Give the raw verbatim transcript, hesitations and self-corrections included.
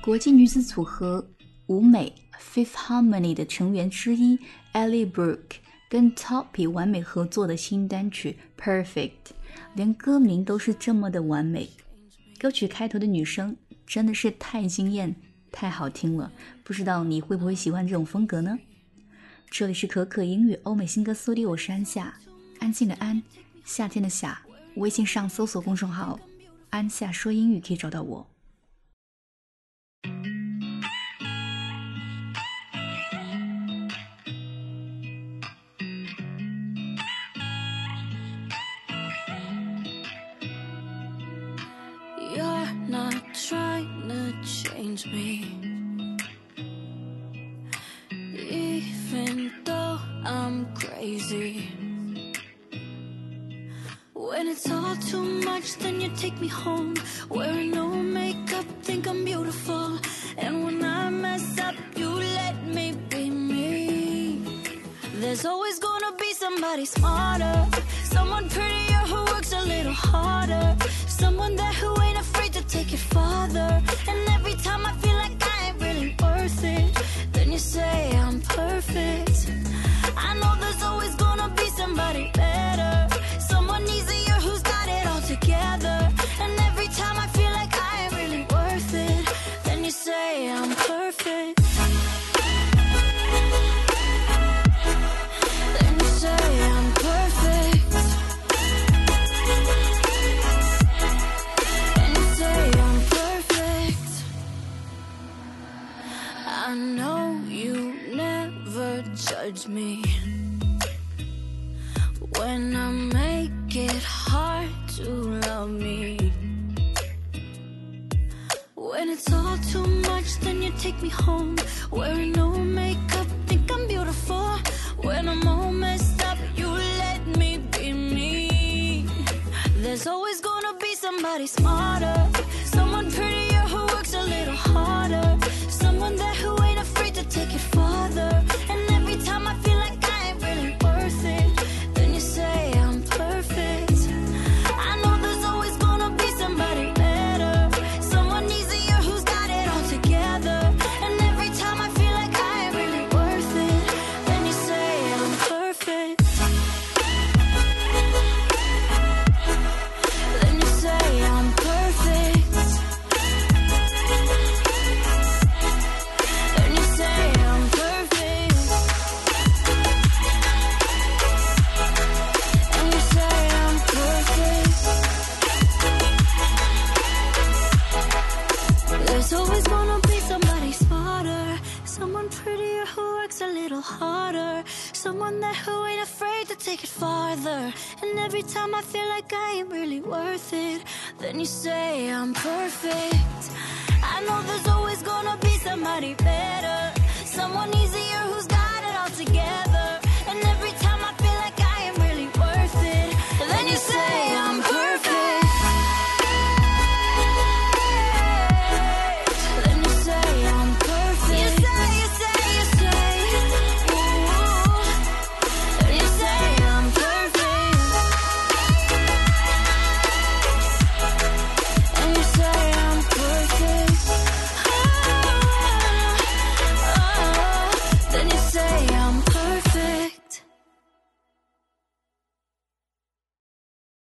国际女子组合舞美 Fifth Harmony 的成员之一 Ellie Brooke 跟 Toppy 完美合作的新单曲 Perfect， 连歌名都是这么的完美。歌曲开头的女声真的是太惊艳太好听了，不知道你会不会喜欢这种风格呢？这里是可可英语欧美新歌速递，我是安夏，安静的安，夏天的夏，微信上搜索公众号安夏说英语可以找到我。 You're not trying to change me, even though I'm crazy. When it's all too much, then you take me home, wearing no makeup, think I'm beautiful. And when I mess up, you let me be me. There's always gonna be somebody smarter, someone prettier who works a little harder, someone there who ain't afraid to take it farther. And every time I feel like I ain't really worth it, then you say I'm perfect. I know there's always gonna be somebody better, someone easier who's got it all together. And every time I feel like I ain't really worth it, then you say I'm perfect. Then you say I'm perfect. Then you say I'm perfect. I know you never judge me when I make it hard to love me. When it's all too much, then you take me home, wearing no makeup, think I'm beautiful. When I'm all messed up, you let me be me. There's always gonna be somebody smarter, someone prettier who works a little harder, someone there who ain't afraid to take it farther. And every time I feel like I ain't really worth it, then you say I'm perfect. I know there's always gonna be somebody better, someone easier who's got it all together. And every time I feel like I ain't really worth it, then you say I'm perfect. Then you say I'm perfect. Then you say I'm perfect. And you say I'm perfect. There's always gonna be somebody smarter, someone prettier who works a little harder, someone there who ain't afraid to take it farther. And every time I feel like I ain't really worth it, then you say I'm perfect. I know there's always gonna be somebody better, someone easier who's got it all together. And every